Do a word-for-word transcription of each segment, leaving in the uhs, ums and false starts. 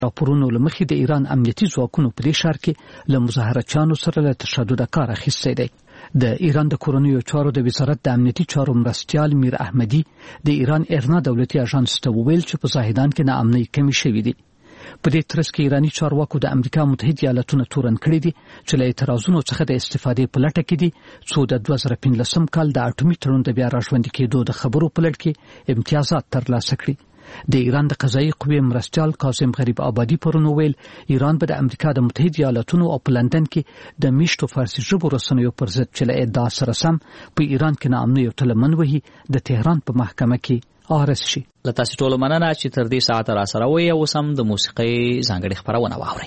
راپورونو لمخې د ایران امنیتي ځواکونو په دې ښار کې له مظاهرچیانو سره له تشدد کار اخیستی دی. د ایران د کورنیو چارو د وزارت د امنیتي چارو مرستیال میر احمدي د ایران ایرنا دولتي اژانس ته وویل چې په زاهدان کې ناامنۍ کمې شوې دي. په دې ترڅ کې ایرانی چارواکو د امریکا متحده ایالاتونو تورن کړی دي چې له اعتراضونو څخه د استفادې په لټه کې دي څو د دوه زره پنځلسم کال د اټومي تړون د بیا راژوندي کېدو د خبرو په لړ کې امتیازات ترلاسه کړي. د ایران د قضایي قوې مرستیال قاسم غریب آبادي پرون ویل ایران به د امریکا د متحده ایالاتونو او په لندن کې د میشتو فارسي ژبو رسنیو پر ضد چې له ادعا سره سم په ایران کې ناامنۍ او تلمن وهي د تهران په محکمه کې عارض شي. له تاسو ټولو مننه چې تر دې ساعت را سره وي او سم د موسیقۍ ځانګړي خبرونه واورئ.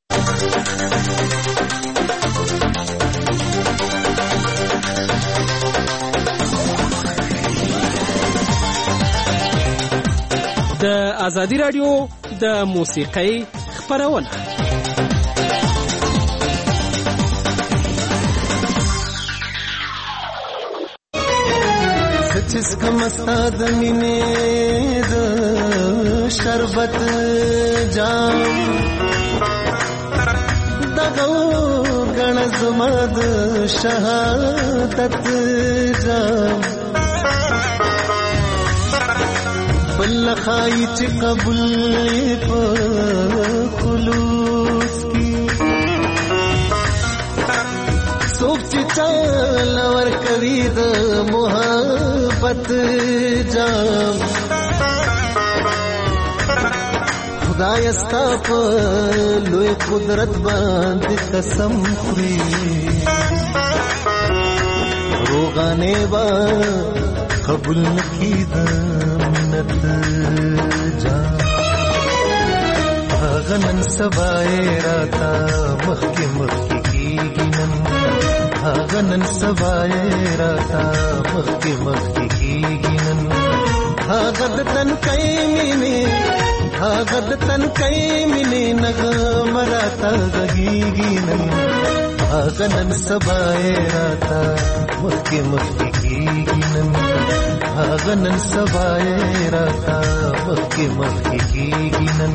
د ازادي رادیو د موسیقۍ خبرونه سچس کم استاد مینې د شربت جام دغه غن زما د شهادت جام بل خای چې قبول په خلوص کی څوک چې چل ور کوي د محبت جام خدای استا په لوی قدرت باندې قسم خوري روغانه با قبول نکی د منت جام هغه نن سبای راتا مخکې مخکې کیږي نن هغه نن سبای راتا مخکې مخکې کیږي نن هغه د تن کای مینه هغه د تن کای مینه نغم راتا غږیږي نن هغه نن سبای راتا مخکې مخکې کیږي نن هغه نن سبای راتا مخکې مخکې کیږي نن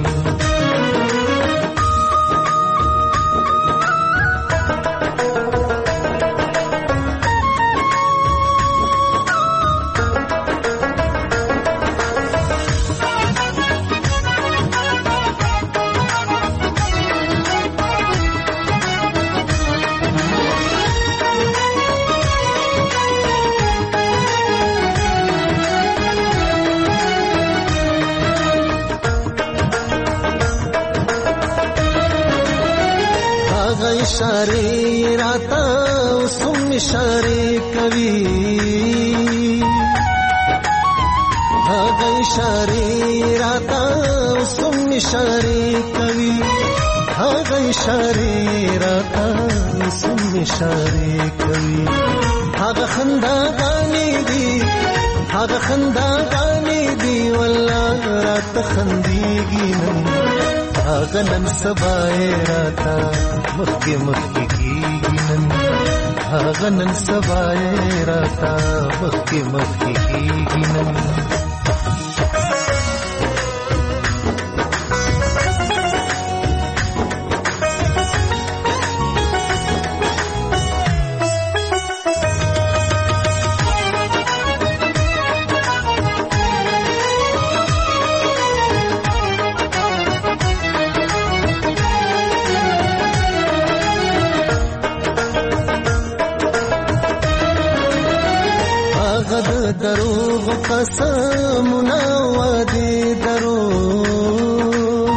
اشاره راتا سم اشاره کوي هغه اشاره راتا سم اشاره کوي هغه اشاره راتا سم اشاره کوي هغه خندا غانې دي هغه خندا غانې دي والله رات خنديږي نن هغه نن سبای راتا مخکې مخکې کیږي نن هغه نن سبای راتا مخکې مخکې کیږي نن دروغ قسمنا وادي دروغ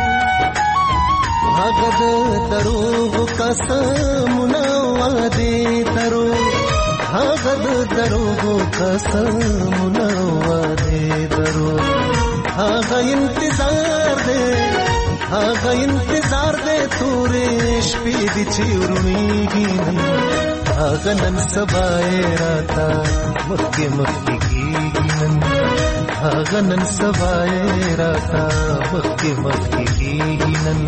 هغه دروغ قسمنا وادي دروغ هغه دروغ قسمنا وادي دروغ هغه انتظار دے هغه انتظار دے تورې شپې دي چې ورمېږي هغه نن سبای راتا مخکې مخکې کیږي نن هغه نن سبای راتا مخکې مخکې کیږي نن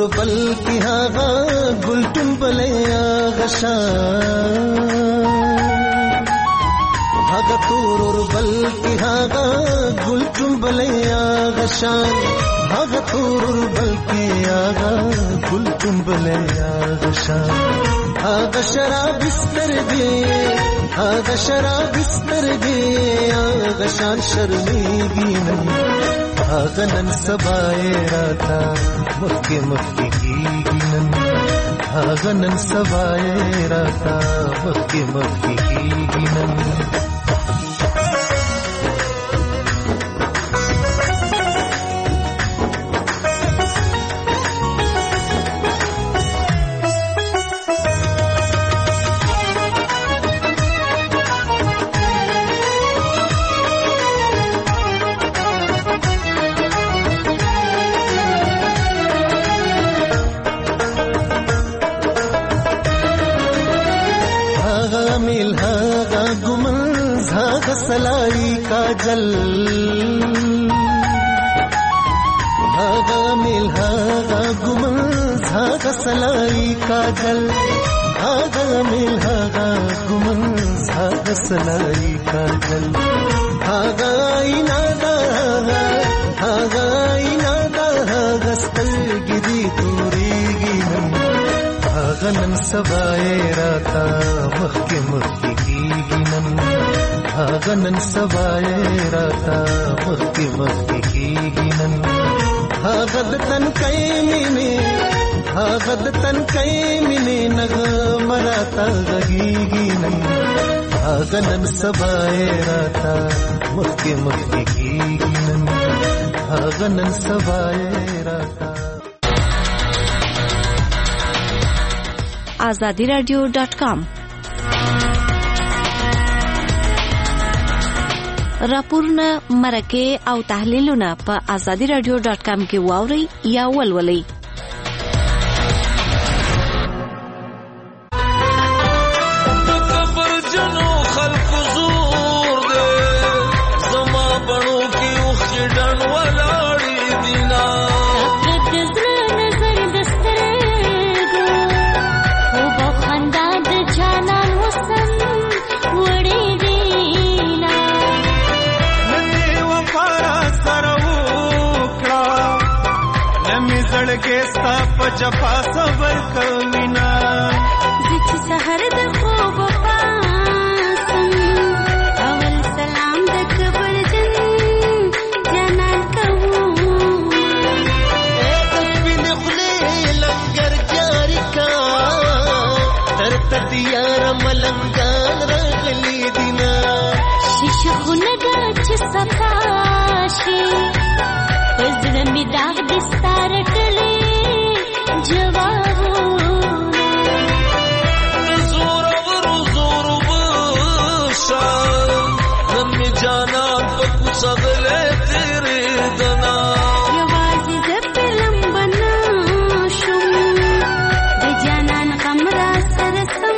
بل کی هاغه ګلټم بلیا غشان هاغه تور بل کی هاغه ګلټم بلیا غشان هاغه تور بل کی هاغه ګلټم بلیا غشان هاغه شراب سترګې هاغه شراب سترګې هاغه شان شرمېږي نن هاغه نن سبا راتا مخکې مخکې کېږي نن هاغه نن سبا راتا مخکې مخکې کېږي نن सलाई काजल हागा मिल हागा गुमन हागा सलाई काजल हागा मिल हागा गुमन हागा सलाई काजल हागा इनादा हागा इनादा हागा स्तरगिरी तोरेगी नन हागा नन सबाए राता मखके मखके कीगी नन هاغه نن سبا راتا مخکې مخکې کېږي نن هاغه د تنکۍ مینې هاغه د تنکۍ مینې نغمه راته غږېږي نن هاغه نن سبا راتا مخکې مخکې کېږي نن هاغه نن سبا راتا آزادی رادیو ډاٹ کام راپورونه مرکه او تحلیلونه په آزادی رادیو ډاٹ کام کې واوري یا ولولئ. ګستا په جفا صبر کوینا زچ سحر د خوب پاسم اول سلام د کبر جن جنان کوو بن خلی لنګر جاری کا تر تیار ملنګان راغلی دینا شیش خونه د چ صفاشي پزړه می داغ د ستاره کلی جوابونه زور ورو زور وشال نمی جانان په کوڅغله تیرې دنا یوازې د فلم بنا شوم د جانان غم را سره سم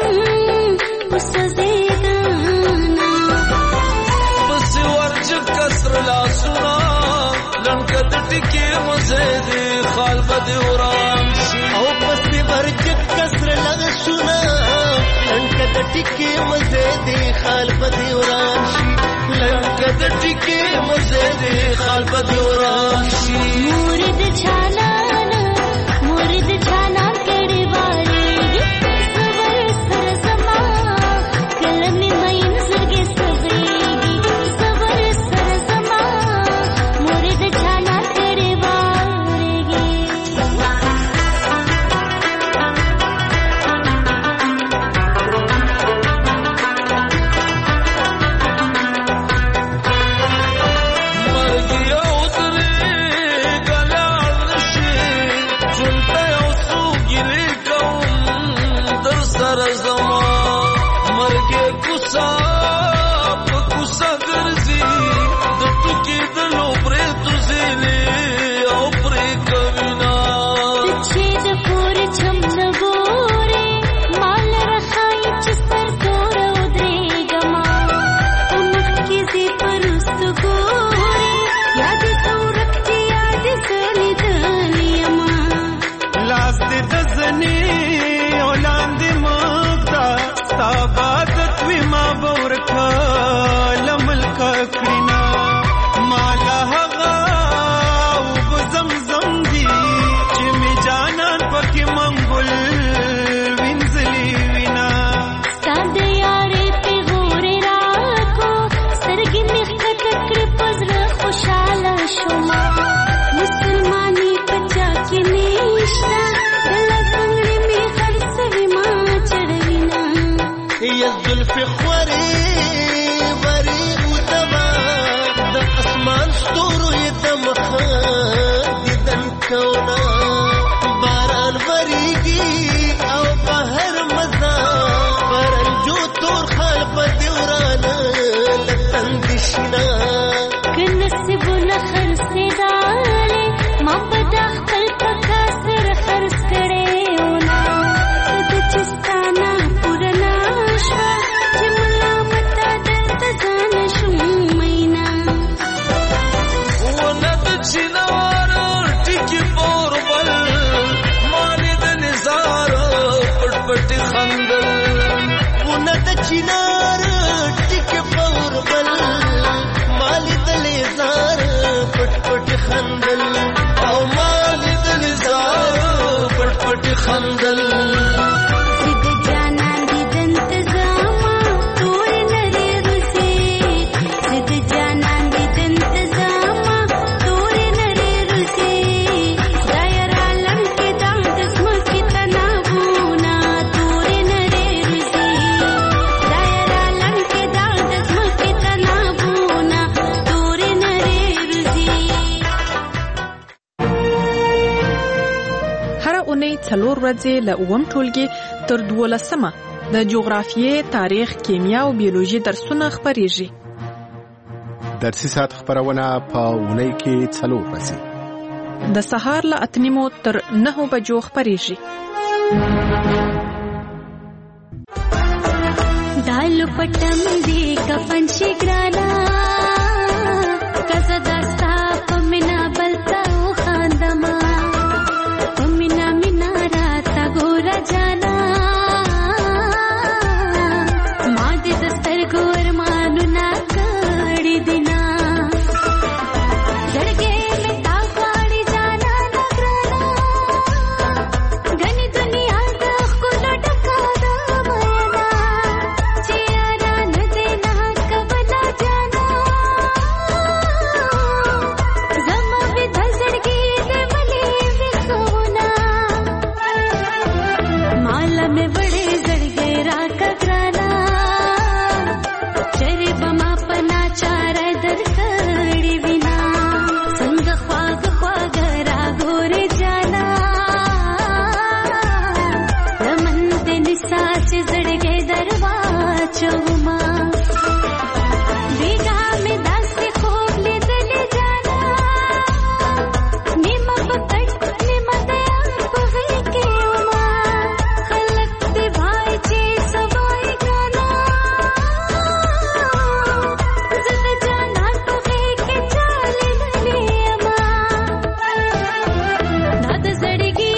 وسوځېدنا بس ورج کسر لا سنا لنکد ټکی مزید خال بد وران او پس ورج کسر لغ شنا لنکد ټکی مزید خال بد وران لنکد ټکی مزید خال بد وران مورد چالان مورد چالان کړي واري صبر سر زما کلمې مې زړګي صبرېږي صبر سر زما مورد چالان کړي واريږي مرګ یو درې ګل شوم مسلمانی پچا کې نشتا لګنګړې می خرڅوي ما چړوینا یا زلف خوري وري ودما د اسمان ستورو یې د مخه دیدن کونا باران وریږي او بهر مزا پرنجو تور خال په دیورانه لتن دشنا کنسبونه خرڅې دالې ما په داخل پکا سر خرڅ کړې ونا د چستانا پورنا شوا چې ملامت درته ځان شوم مینا ونه د چنار ټکی پور بل مانې د نزار پټ پټ خندل ونه د چنار ټکی پور بل مالې د لیزار پټ پټ خندل او مالې د نزار پټ پټ خندل زد جانان دي د انتظاما تور نری روزي زد جانان دي د انتظاما تور نری روزي دایر عالم کې د دسم کې تنابونا تور نری روزي دایر عالم کې د دسم کې تنابونا تور نری روزي هر اونۍ څلور ورځې له اووم ټولګي تر دولسمه د جغرافیې، تاریخ، کیمیا او بیولوژي درسونه خپریږي. درسي ساعت خبرونه په اونۍ کې څلور ورځې د سهار له اته نیمو تر نهو بجو خپریږي. دالو پټم دی کفن شي ګرانا کزه دستا پمینا بلتا او خاندما پمینا مینا راتا ګورا جانا ما دې دستر ګور مانو نا کړی دینا زړګې می تا غاړي جانا نګرانا غني دنیا د خپل ډکا د مینا چیرې نه دینا کبلا جانا زما به د زړګې دې ملي وښونا مالا مې وړې زړګې را کګرانا چرې بما پنا چار در کړې وینا څنګه خواږ خواږ را ګورې جانا لمن دې نسا چې زړګې دروا چوما بیگا مې داسې خوب لیدلې جانا نیمه پکټ نیمه دیا په غېږ کې وما خلک دې بھائی چې سوای ګرانا زه د جانان په غېږ کې چالې للې اما دا د زړګي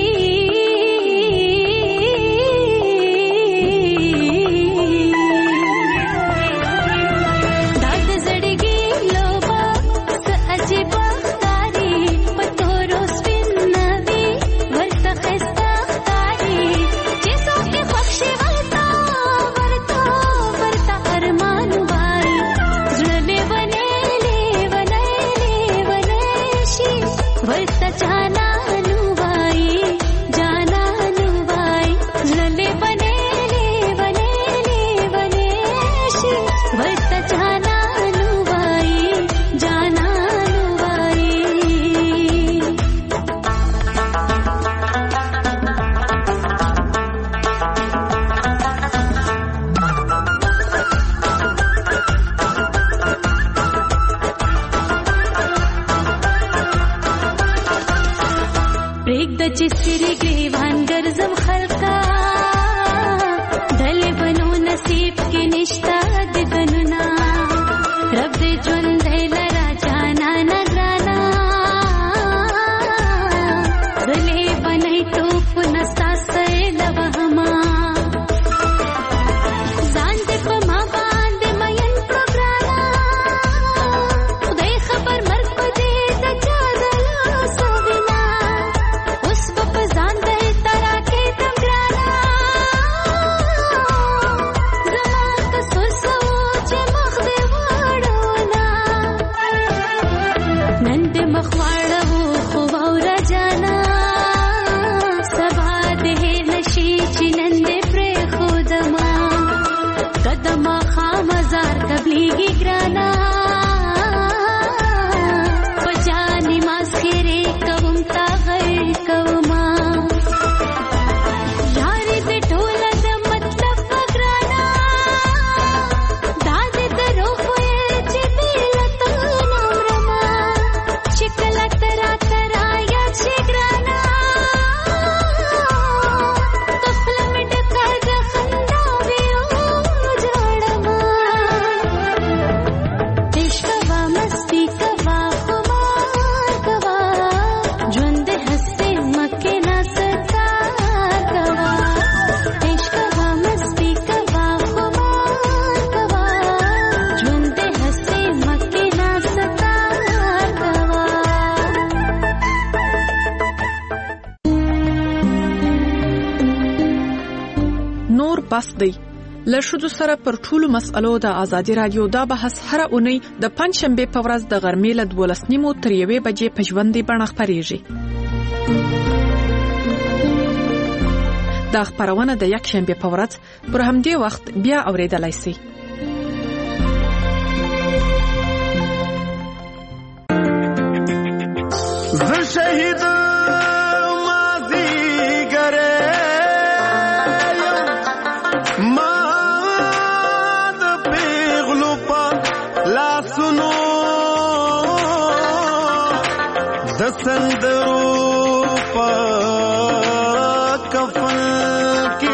دا د زړګي لوبه څه عجیبه ښکاري په تورو سپین نوي ورته ښایسته ښکاري چې څوک یې خوښ شي ورته ورته ورته ارمان وایي زړه لیونی لیونی لیونی شي ورته جانان وایي جانان وایي زړه لیونی لیونی لیونی شي ورته جانان وایي جانان وایي پرېږده چې سرې ګریوان ګرځم خلکا دلې بنو نصیب کې نشته دیدنونه رب دې ژوندی لرا جانا نګرانا دلې بنئ توپ نستا سیله وهما ځان دې په ما باندې مین کړو ګرانا خدای خبر مرګ په دې د چا د لاسو وینا اوس به په ځان دې ترا کې دم ګرانا زما د مخواړه خو واوره جانا سبا د نشي چنن دې پرې خودما قدمه خامزار تبلیغی ګرانا پجانی ماسخره کوم تا غیر کوما یار دې ټول د مطلب ګرانا داد دې روح چې دل ته نورما شکل ترا ترا یا چې ګرانا خپل مټ کړه د خندا ویو جوړما عشق وا مستی کوا خمار کوا ژوند هسته مکه نا ستا کوا عشق وا مستی کوا خمار کوا ژوند هسته مکه نا ستا کوا نور بس دی له ښځو سره پر ټولو مسألو د ازادي رادیو دا بحث هره اونۍ د پنځشنبې په ورځ د غرمې له دولس نیمو تر یوې بجې په ژوندۍ بڼه خپرېږي. دا خپرونه د یکشنبې په ورځ پر همدې وخت بیا اورېدلای شئ. زه شهید ماضی ګره ما د پیغلو په لاسونو د سندرو په کفن کې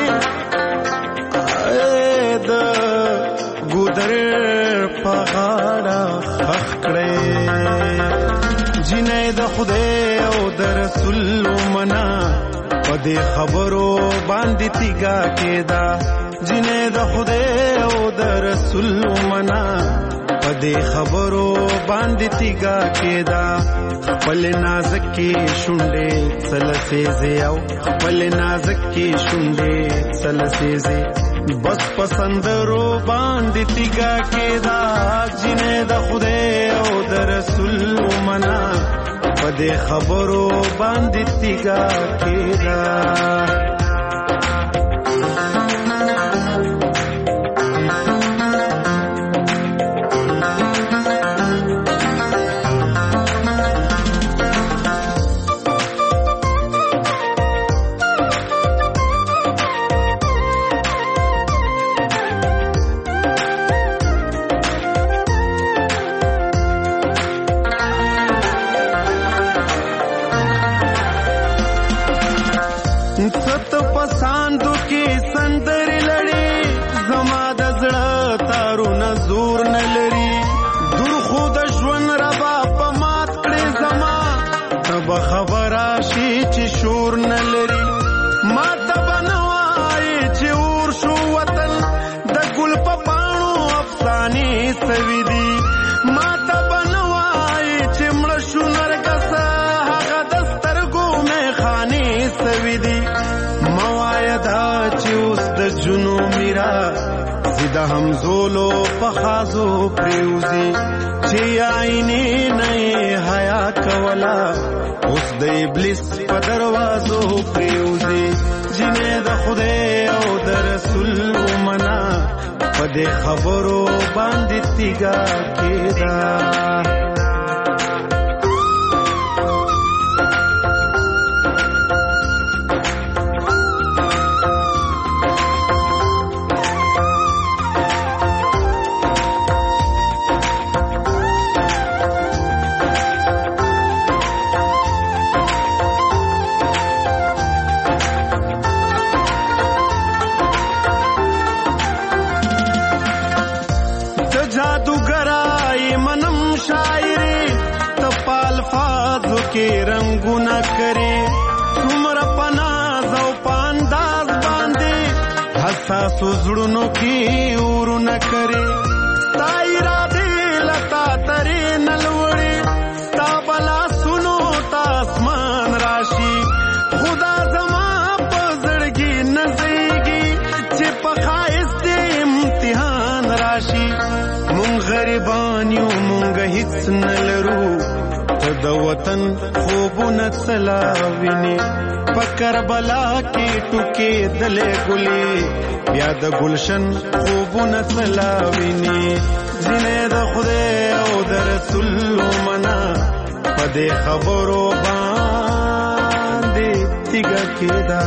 د ګودر په غاړه خخ کړې جنې د خدای او د رسول منا پدې خبرو باندې تیګه کېدا جنې د خدای او د رسول منا پدې خبرو باندې تیګه کېدا خپل نازک کې شونډې سلسېزه او خپل نازک کې شونډې سلسېزه بس پسندرو باندې تیګه کېدا جنې د خدای او د رسول منا پدې خبرو باندې تیګه کېدا ست پساندو کې سندر لړې زما د زړه تارونه زور نه لري دور خو د ژوند ربا په مات کړې زما تب خبره شي چې شور نه لري ما ته بنوای چې اور شو وطن د ګل په پاڼو افسانې سوي دي ما ته بنوای چې مړ شو نرګس هغه د سترګو مې خانې سوي دي موایدا چې اوس د جنو میرا زیده همزولو په خازو پریوزی چې آئینه نه حیا کولا اوس د ابلیس په دروازو پریوزی جنې د خدای او د رسول منا په دې خبرو باندې تیګه کېدا کې رنگونه کرے څومره پناز او پانداز باندې حساس زړونو کې ورونه کرے ستا اراده لتا ترې نلوړې ستا بلا سنو تا اسمان راشي خدا زما په زړګي نزيږي چې په خایست امتحان راشي مونږ غریبان یو مونږ هیڅ نه لرو ته د وطن خوبونه سلاویني پکر بلا کې ټوکې دلې ګلې بیا د گلشن خوبونه سلاویني زینې د خدای او د رسول منا پدې خبرو باندې تیګه کېدا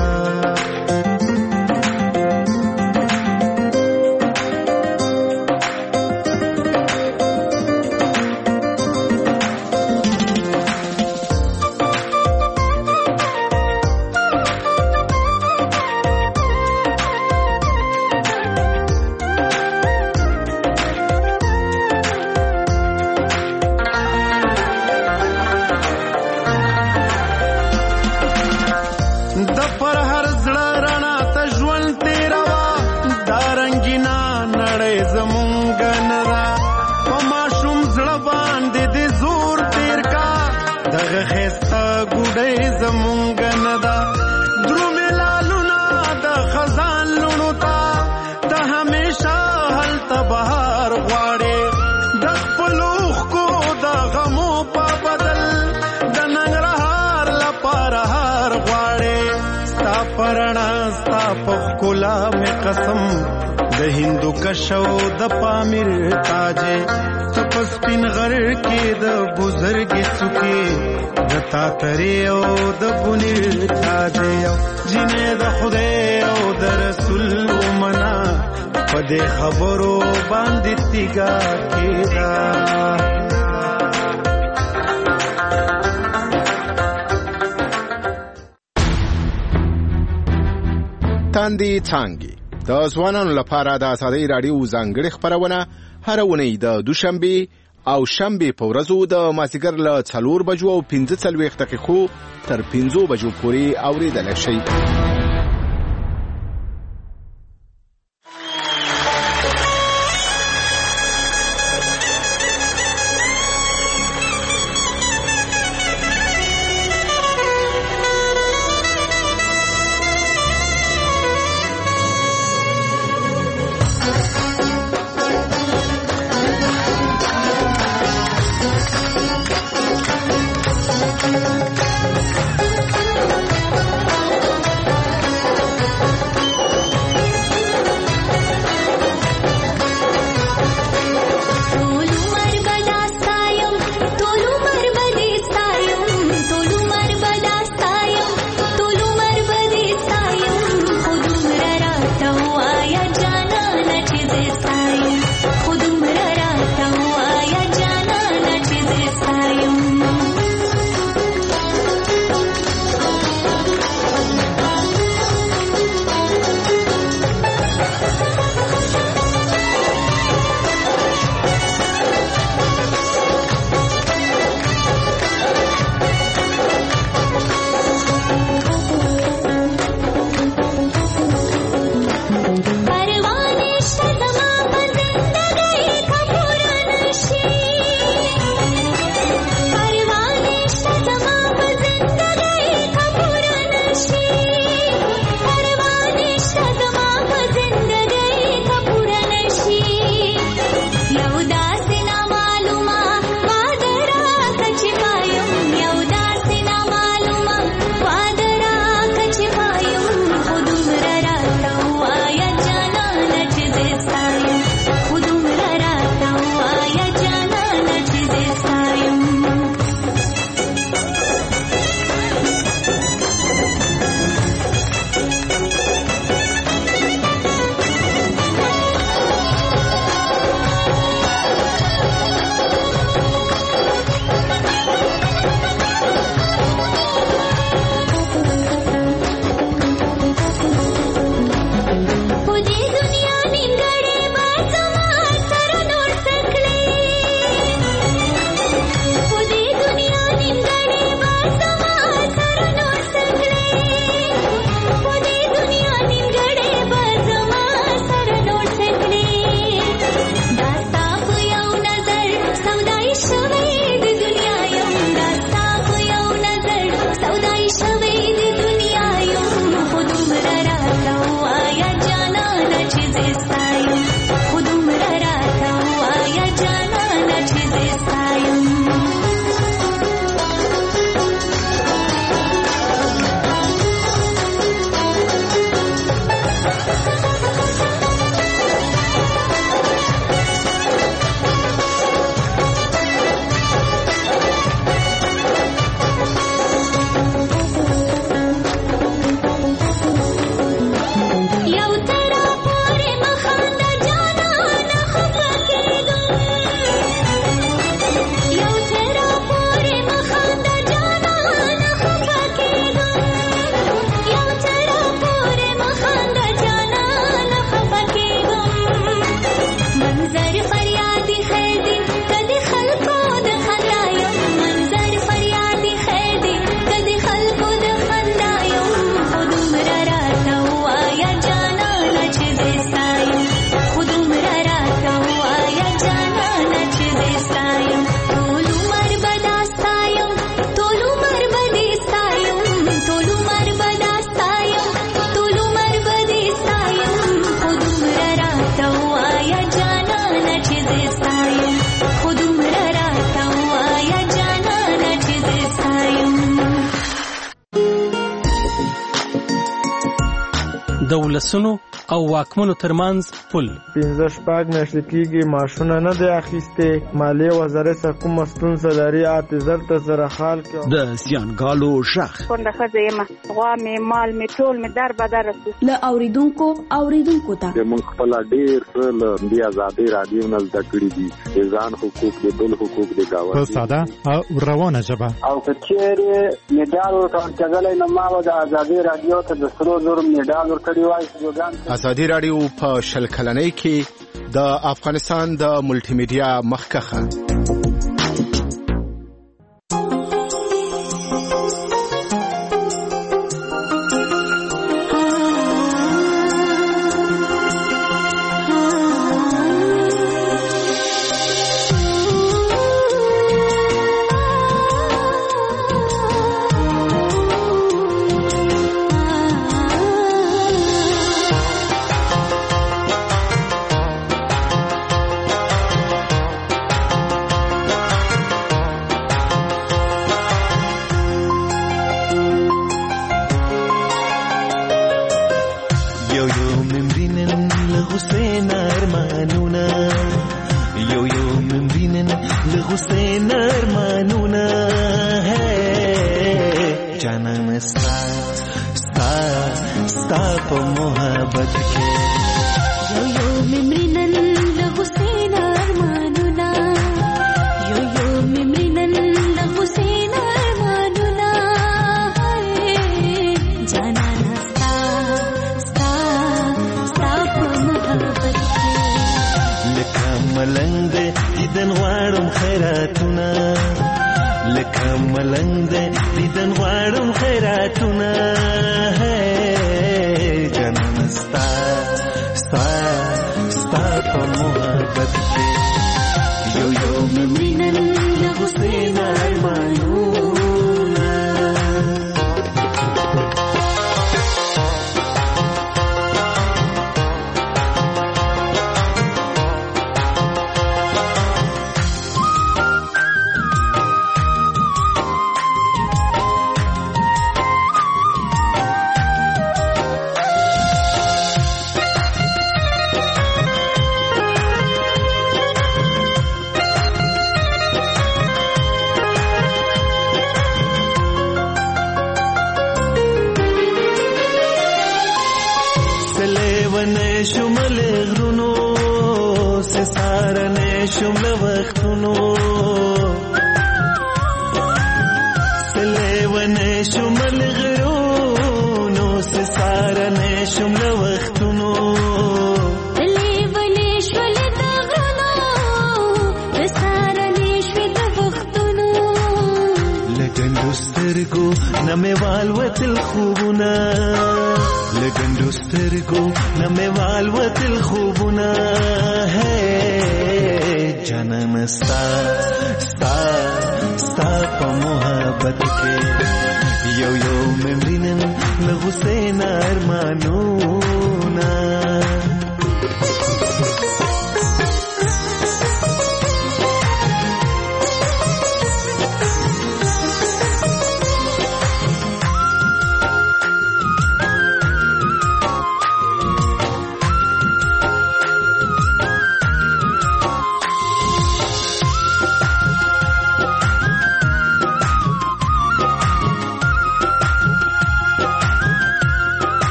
قسم د هندو کشو د پامیر تاجه سپسپین غر کې د بزرګي څوکي د تاتری او د بنیر تاجه جنې د خدای او د رسول منا پدې خبرو باندې تیګا کېدا تاندې څانګې د ځوانانو لپاره د ازادۍ راډیو ځانګړې خپرونه هر اونۍ د دوشنبه او شنبه په ورځو د مازیګر له څلور بجو او پنځه څلوېښت دقیقو تر پنځو بجو پورې اورېدلی شئ. د ولسونو او واکمنو ترمنځ پل. پنځه شپږ میاشتې کېږي ماشونه نه دی اخیستې. مالیې وزارت څخه کومه ستونزه لري اته زر ته زره حال کې. د زیانګالو غږ کونډه ښځه یم، غوا مې مال مې ټول مې در بدر رسو. له اوریدونکو اوریدونکو ته موږ خپل ډېر څه له دې ازادۍ رادیو نه زده کړي دي، د ځان حقوق د بل حقوق د گاونډي په ساده او روانه ژبه. او که چېرې میډال ورکول کېدلی نو ما به د ازادۍ رادیو ته د سرو زرو میډال ورکړی وای. ازادي رادیو په شل کلنۍ کې د افغانستان د ملټي میډیا مخکخه.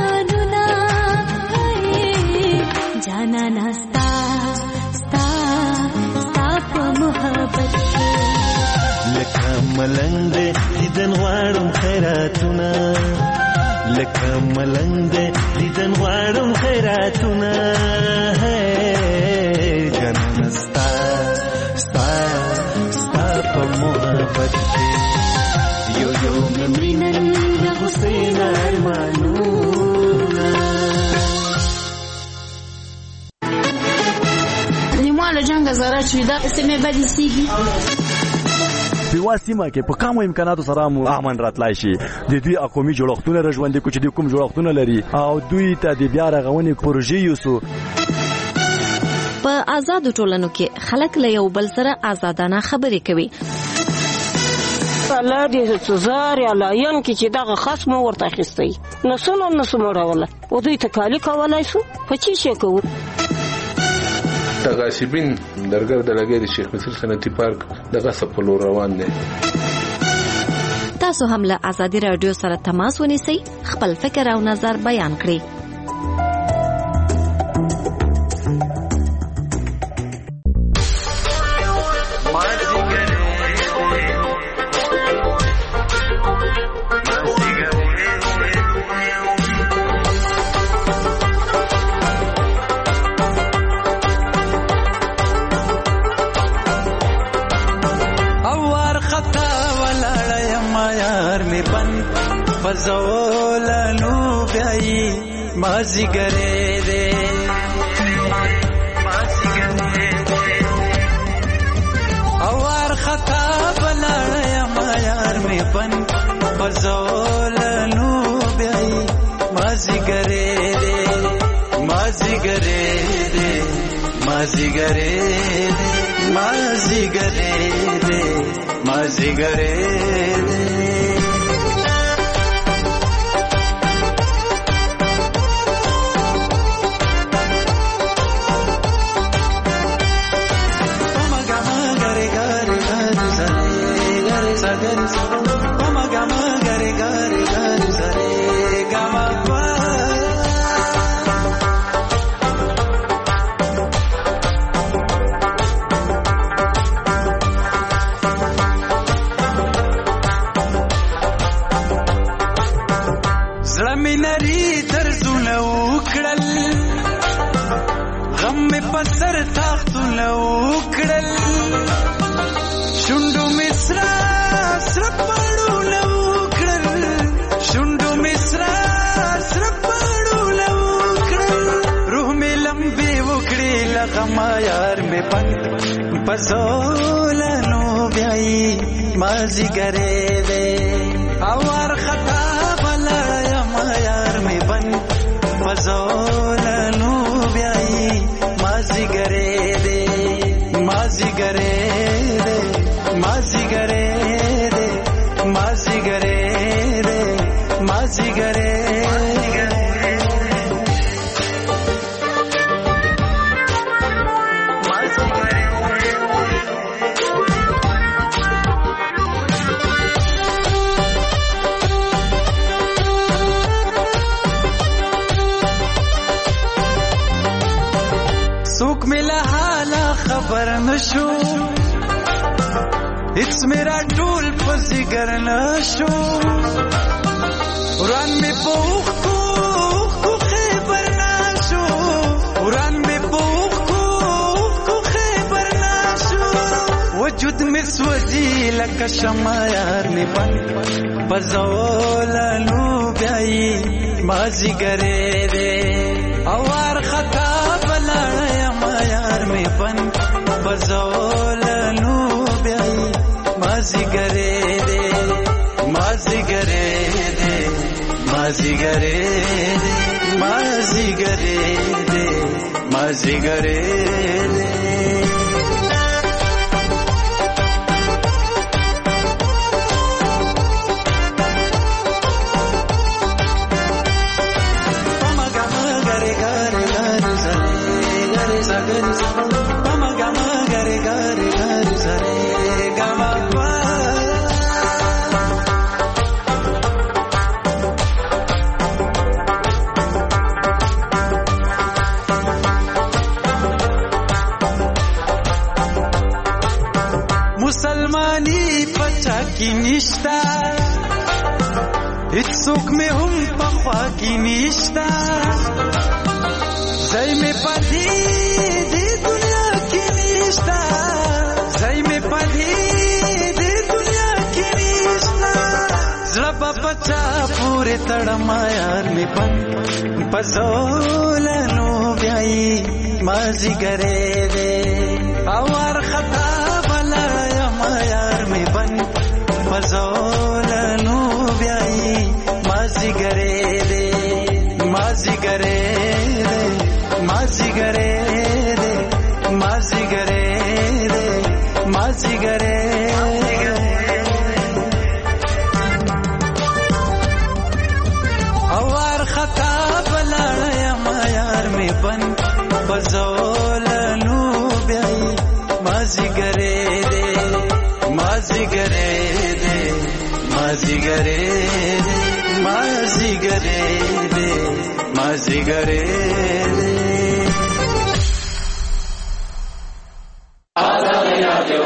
जाना ना स्ता स्ता لکه ملنګ دی لیدن غواړم خیراتونه جنان ستا ستا ستا په محبت کې یو یو مینن د حسین ارمانونه نیمه له جنګ زاره چې دا سیمه بدې سیږي په سیمه کې په کومو امکاناتو سره مو امن راتلای شي د دوی اقومي جوړښتونه رژوندې کوچ دي کوم جوړښتونه لري او دوی ته د بیا رغونې پروژې یوسو په آزاد ټولنو کې خلک له یو بل سره آزادانه خبرې کوي الله دې سزار یا لاین کې چې دغه خصم ورته اخیستی نو څنګه نو سموروله او دوی ته کالی کولای شو په چی شي کوو تغاسبین درګر د لګي د شیخ مصر صنعتي پارک دغه سپلو روان دي تاسو هم له آزادي رادیو سره تماس ونیسئ خپل فکر او نظر بیان کړئ زولانو بیائی مازی گرے دے اوار خطا بلاڑیا مایار میں بن زولانو بیائی مازی گرے دے مازی گرے دے مازی گرے دے مازی گرے دے مازی گرے دے سر تاختونه وکړل شوندو مصرا سر پړونه وکړل شوندو مصرا سر پړونه وکړل روح مې لمبي وکړي لغما یار مې پنګ پزولانو بیاي مازی ګرې دې اور خطا بلا ما یار مې پنګ پزولانو بیاي مازی گرے دے مازی گرے دے مازی گرے دے مازی گرے دے مازی گرے سوک ملا حالا خبر نشو هیڅ میرا ټول پزګر نشو وران می پوخ کو کو خبر نشو وران می پوخ کو کو خبر نشو وجود می سوځي لکه شمع یار می بند بزولانو بیاي مازی ګرې دې اور خطا بلاړیا ما یار می بن بزولانو بیاي مازی ګرې دې مازی ګرې دې مازی ګرې دې مازی ګرې دې مازی ګرې دې مسلمانی پچا کی نشتا هیڅوک مې هم په کې نشتا زای مې پدې دې دنیا کې نشتا زای مې پدې دې دنیا کې نشتا زړه په پچا پورې تړما یار مې پن پزولنو بیاي مازی ګرې دې اور خطا بلا ما یار مې بن پزولنو بیاي مازی ګرې دې مازی ګرې دې مازی ګرې دې مازی ګرې دې مازی ګرې اور خطا بلا ما یار مې بن پزولنو بیاي مازی ګرې دې مازی ګرې دې مازی ګرې دې مازی ګرې دې مازی ګرې دې آزاد رادیو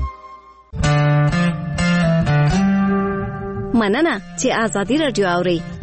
مننه چې آزادي رادیو اوري.